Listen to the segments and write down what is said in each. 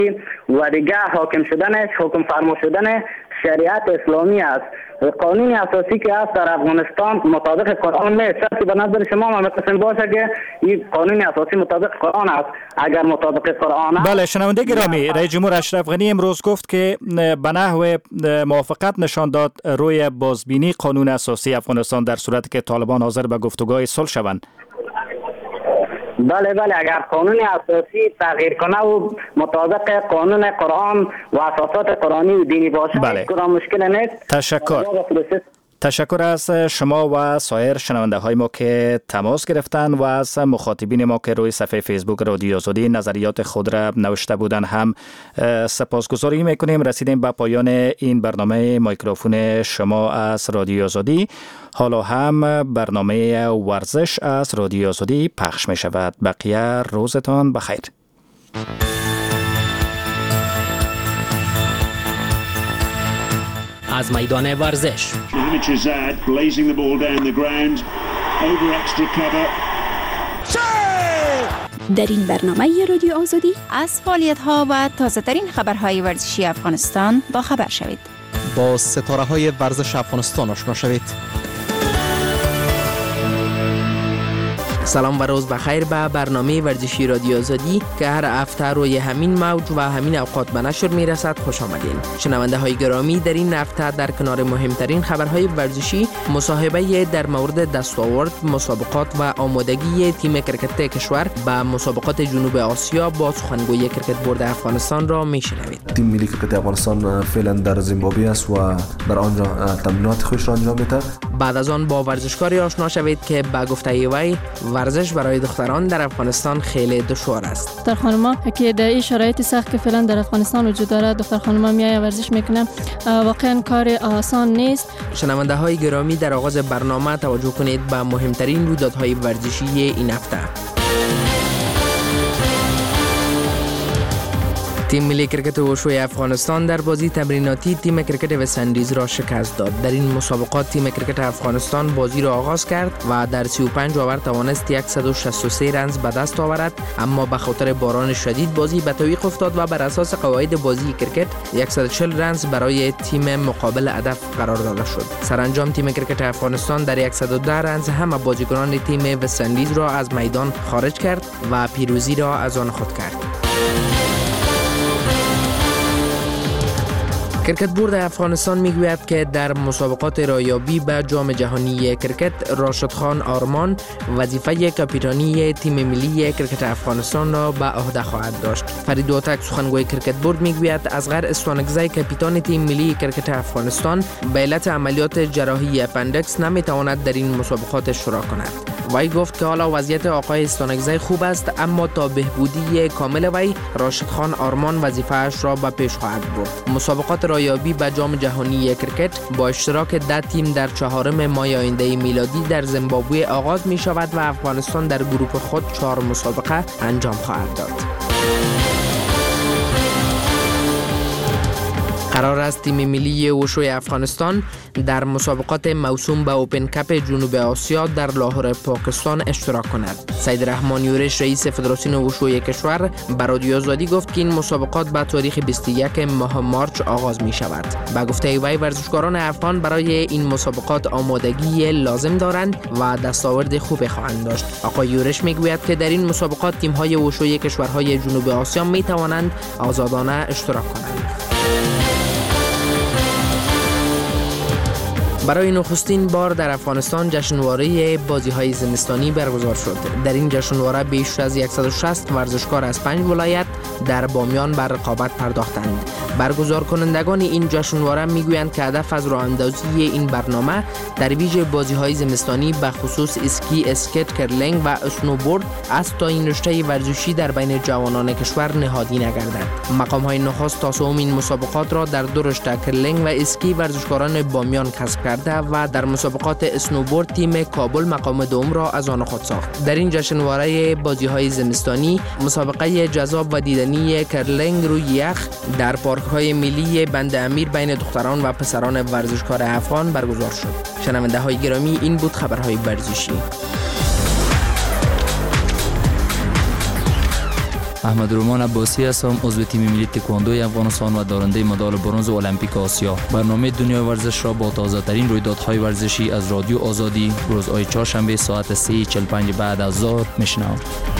و دیگه حاکم شدنش حکم فرما شدن شریعت اسلامی است. قانون اساسی که است در افغانستان مطابق قرآن نیست. شخصی به نظر شما ممکن باشه که این قانون اساسی مطابق قرآن است. اگر مطابق قرآن است، بله. شنونده گرامی، رئیس جمهور اشرف غنی امروز گفت که به نحو موافقت نشان داد روی بازبینی قانون اساسی افغانستان در صورتی که طالبان حاضر به گفتگوهای صلح شوند. بله اگر قانون اساسی تغییر کنه و مطابق قانون قرآن و اساسات قرآنی و دینی باشه، بله. کدام مشکل نیست. تشکر از شما و سایر شنونده های ما که تماس گرفتن و از مخاطبین ما که روی صفحه فیسبوک رادیو آزادی نظریات خود را نوشته بودن هم سپاسگزاری میکنیم. رسیدیم به پایان این برنامه میکروفون شما از رادیو آزادی. حالا هم برنامه ورزش از رادیو آزادی پخش می شود. بقیه روزتان بخیر. از میدان ورزش در این برنامه رادیو آزادی از فعالیت‌ها و تازه‌ترین خبرهای ورزشی افغانستان با خبر شوید. با ستاره‌های ورزش افغانستان آشنا شوید. سلام و روز بخیر به برنامه ورزشی رادیو آزادی که هر هفته روی همین موج و همین اوقات به نشر میرسد خوش آمدین. شنونده های گرامی، در این هفته در کنار مهمترین خبرهای ورزشی، مصاحبه در مورد دستاورد، مسابقات و آمادگی تیم کرکت کشور به مسابقات جنوب آسیا با سخنگوی کرکت بورد افغانستان را میشنوید. تیم ملی کرکت افغانستان فعلا در زیمبابوه است و در آنجا تمرینات خوش را انجام میده. بعد از آن با ورزشکاری آشنا شوید که به گفته وی ورزش برای دختران در افغانستان خیلی دشوار است. دختر خانما که در این شرایط سخت که فعلا در افغانستان وجود داره، دختر خانما میای ورزش میکنن، واقعا کار آسان نیست. شنونده های گرامی، در آغاز برنامه توجه کنید به مهمترین رویدادهای ورزشی این هفته. تیم ملی کرکت وشوی افغانستان در بازی تمریناتی تیم کرکت وست‌اندیز را شکست داد. در این مسابقات تیم کرکت افغانستان بازی را آغاز کرد و در 35 اوور توانست 163 رنز به دست آورد، اما به خاطر باران شدید بازی به تعویق افتاد و بر اساس قواعد بازی کرکت 140 رنز برای تیم مقابل هدف قرار داده شد. سرانجام تیم کرکت افغانستان در 110 رنز همه بازیکنان تیم وست‌اندیز را از میدان خارج کرد و پیروزی را از آن خود کرد. کرکت بورد افغانستان میگوید که در مسابقات رایابی به جام جهانی کرکت راشد خان آرمان وظیفه کاپیتانی تیم ملی کرکت افغانستان را به عهده خواهد داشت. فرید هوتک سخنگوی کرکت بورد میگوید اصغر استوانکزی کاپیتان تیم ملی کرکت افغانستان به علت عملیات جراحی اپندکس نمیتواند در این مسابقات اشتراک کند. وی گفت که حالا وضعیت آقای استوانکزی خوب است، اما تا بهبودی کامل وی راشد خان آرمان وظیفه‌اش را به پیش خواهد برد. مسابقات رایابی به جام جهانی کرکت با اشتراک 10 تیم در 4 ماه آینده میلادی در زیمبابوه آغاز می شود و افغانستان در گروه خود 4 مسابقه انجام خواهد داد. قرار است تیم ملی وشوی افغانستان در مسابقات موسوم به اوپن کپ جنوب آسیا در لاهور پاکستان اشتراک کند. سید رحمان یورش رئیس فدراسیون وشوی کشور به رادیو آزادی گفت که این مسابقات به تاریخ 21 ماه مارچ آغاز می شود. به گفته وی ورزشکاران افغان برای این مسابقات آمادگی لازم دارند و دستاورد خوبی خواهند داشت. آقای یورش میگوید که در این مسابقات تیم‌های وشوی کشورهای جنوب آسیا می توانند آزادانه اشتراک کنند. برای نخستین بار در افغانستان جشنواره بازی‌های زمستانی برگزار شد. در این جشنواره بیش از 160 ورزشکار از 5 ولایت در بامیان بر رقابت پرداختند. برگزار کنندگان این جشنواره میگویند که هدف از راه‌اندازی این برنامه ترویج بازی‌های زمستانی به خصوص اسکی، اسکیت، کرلینگ و اسنوبورد است تا این رشته ورزشی در بین جوانان کشور نهادی نگردد. مقام‌های نخست تا سومین مسابقات را در دو رشته کرلینگ و اسکی ورزشکاران بامیان کسب کرده و در مسابقات اسنوبورد تیم کابل مقام دوم را از آن خود ساخت. در این جشنواره بازی‌های زمستانی مسابقه جذاب و دیدنی کرلینگ روی یخ در پارک‌های ملی بند امیر بین دختران و پسران ورزشکار افغان برگزار شد. شنونده‌های گرامی، این بود خبرهای ورزشی. احمد رومان عباسی هستم، عضو تیم ملی تکواندوی افغانستان و دارنده مدال برنز المپیک آسیا. برنامه دنیای ورزش را با تازه ترین رویدادهای ورزشی از رادیو آزادی روزهای چهارشنبه ساعت 3:45 بعد از ظهر میشنوید.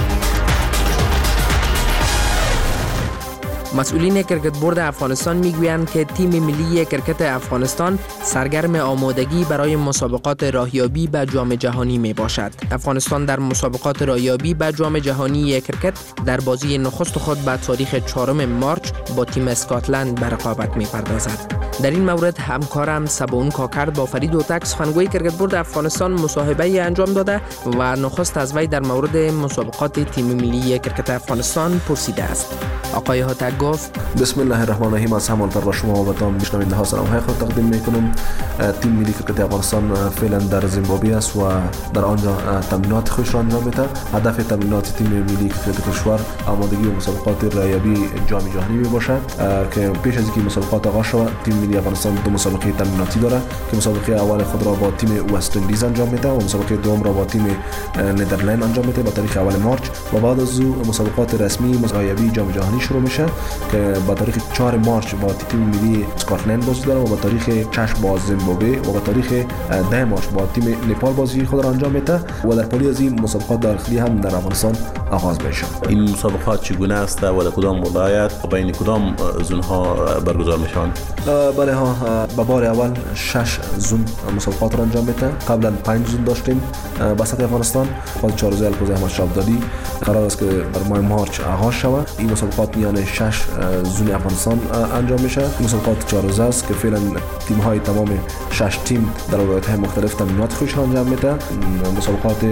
مسئولین کرکت بورد افغانستان میگویند که تیم ملی کرکت افغانستان سرگرم آمادگی برای مسابقات راهیابی به جام جهانی می باشد. افغانستان در مسابقات راهیابی به جام جهانی کرکت در بازی نخست خود به تاریخ 4 مارچ با تیم اسکاتلند به رقابت می پردازد. در این مورد همکارم سباون کاکرد با فرید اوتک سخنگوی کرکت بورد افغانستان مصاحبه انجام داده و نخست از وی در مورد مسابقات تیم ملی کرکت افغانستان پرسیده است. آقای هوتک گفت: بسم الله الرحمن الرحیم. از همانطور با شما و تمام میشنوینده ها سلام های خود تقدیم میکنم. تیم ملی کرکت افغانستان فعلا در زیمبابوه است و در آنجا تمرینات خودش را انجام میده. هدف تمرینات تیم ملی کرکت کشور آمادگی و مسابقات راهیابی جام جهانی می باشد که پیش از اینکه مسابقات آغاز شود تیم ملی افغانستان دو مسابقه تمریناتی دارد که مسابقه اول خود را با تیم وست اندیز انجام میده و مسابقه دوم را با تیم ندرلند انجام میده با تاریخ اول مارچ و بعد از او مسابقات رسمی راهیابی جام جهانی شروع میشه که با تاریخ 4 مارچ با تیم ملی اسکاتلند بازی داره و با تاریخ 6 با زیمبابوه و با تاریخ 10 مارچ با تیم نپال بازی خود را انجام میده و در پالی از این مسابقات داخلی هم در افغانستان آغاز میشه. این مسابقات چگونه است و در کدام ولایت و بین کدام زون ها برگزار میشوند؟ بله ها، با بار اول 6 زون مسابقات را انجام میده. قبلا 5 زون داشتیم وسط افغانستان. بعد 4 روزه الکوزه احمد شابدالی قرار است که در ماه مارچ آغاز شود. این مسابقات میان 6 زون افغانستان انجام میشه. مسابقات 4 روزه است که فعلا تیم های تمام 6 تیم در ولایت های مختلف تمرینات خودش را انجام میده. مسابقات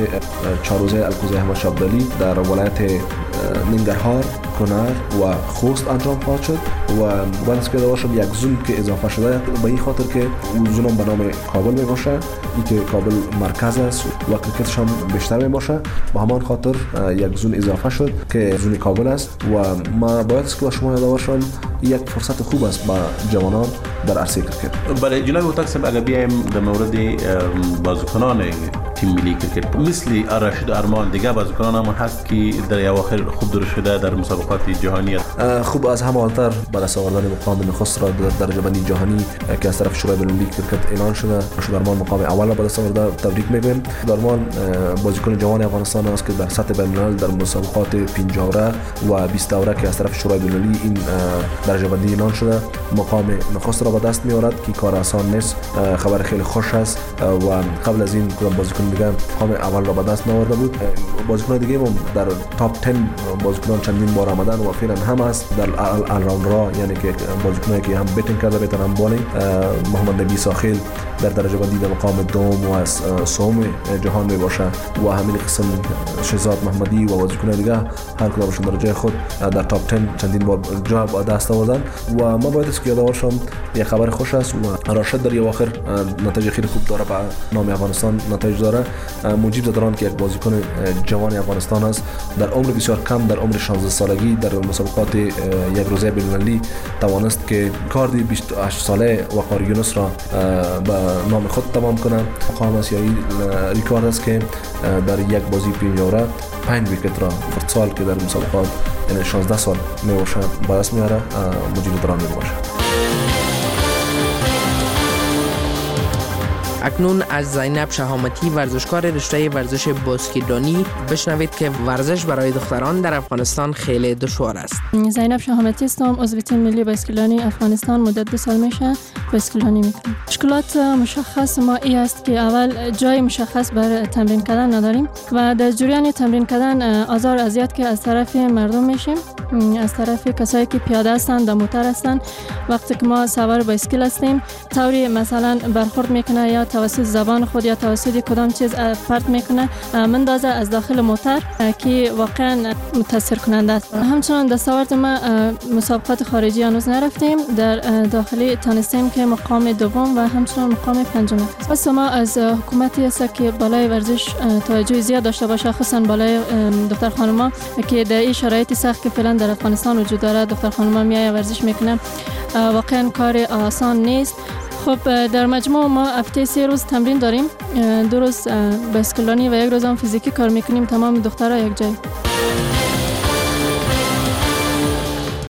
4 روزه الکوزه احمد شابدالی در ولایت ننگرهار، کنر و خوست انجام خواهد شد و بعد از که داشتم یک زون که اضافه شده به این خاطر که زون به نام کابل می باشه، این که کابل مرکز است و کرکتش هم بیشتر می باشه، به همان خاطر یک زون اضافه شد که زون کابل است و ما باید است که با شما یادآور شوم یک فرصت خوب است با جوانان در عرصه کرکت. بله جناب اوتاک، اگر بیایم در مورد بازیکنان تیم ملی کرکت مثل راشد ارمان، دیگه بازیکنان هم هست که در اواخر خوب درست شده در مسابقات جهانی خوب از همه بالاتر به دست آوردن مقام نخست را در درجه بندی جهانی که از طرف شورای بین‌المللی کرکت اعلان شده. راشد ارمان مقام اول را به دست آورده، تبریک میگویم. ارمان بازیکن جوان افغانستان است که در سطح بین‌الملل در مسابقات 50 اوره و 20 اوره که از طرف شورای بین‌المللی این درجه بندی اعلان شده مقام نخست را به دست می‌آورد که کار آسان نیست. خبر خیلی خوش است و قبل از این کدام بازیکن دیگه مقام اول را به دست نآورده بود. بازیکن دیگه هم در تاپ 10 بازیکنان چندین بار آمدن و فعلا هم است در الراوند را، یعنی که بازیکنایی که هم بیتینگ کرده بهتر هم بالینگ. محمد نبی ساخیل در درجه بندی در مقام دوم و سوم جهان می باشه و همین قسم شهزاد محمدی و بازیکنان دیگه هر کدامشون در جای خود در تاپ 10 چندین بار جا به دست آوردن و ما باید است که یادآور شوم یک خبر خوش است و راشد در اواخر نتایج خیلی خوب داره، به نام افغانستان نتایج داره. موجب زدران که یک بازیکن جوان افغانستان است در عمر بسیار کم، در عمر 16 سالگی در مسابقات یک روزه بین‌المللی توانست که کاردی 28 ساله وقار یونس را به نام خود تمام کنه. مقام آسیایی ریکارد است که در یک بازی 5 اوره 5 ویکت را فرد که در مسابقات یعنی 16 سال می باشه به دست میاره، موجب زدران می باشه. اکنون از زینب شهامتی ورزشکار رشته ورزش باسکتبالی بشنوید که ورزش برای دختران در افغانستان خیلی دشوار است. زینب شهامتی هستم، عضو تیم ملی باسکتبالی افغانستان. مدت 2 سال میشه باسکتبالی میکنم. مشکلات مشخص ما ای است که اول جای مشخص برای تمرین کردن نداریم و در جریان تمرین کردن آزار اذیت که از طرف مردم میشیم، از طرف کسایی که پیاده هستند و موتور هستند. وقتی که ما سوار بایسکل هستیم طوری مثلا برخورد میکنه یا توسط زبان خود یا توسط کدام چیز پرت میکنه مندازه از داخل موتور که واقعا متاثر کننده است. همچنان دستاورد ما مسابقات خارجی هنوز نرفتیم، در داخلی تانستیم که مقام دوم و همچنان مقام پنجم است. پس ما از حکومتی است که بالای ورزش توجه زیاد داشته باشه، خصوصا بالای دختر خانوما که در این شرایط سخت که فعلا در افغانستان وجود داره دختر خانوما میای ورزش میکنه، واقعا کار آسان نیست. خب در مجموع ما هفته 3 روز تمرین داریم، 2 روز باسکتبالی و 1 روز هم فیزیکی کار میکنیم، تمام دخترها یک جای.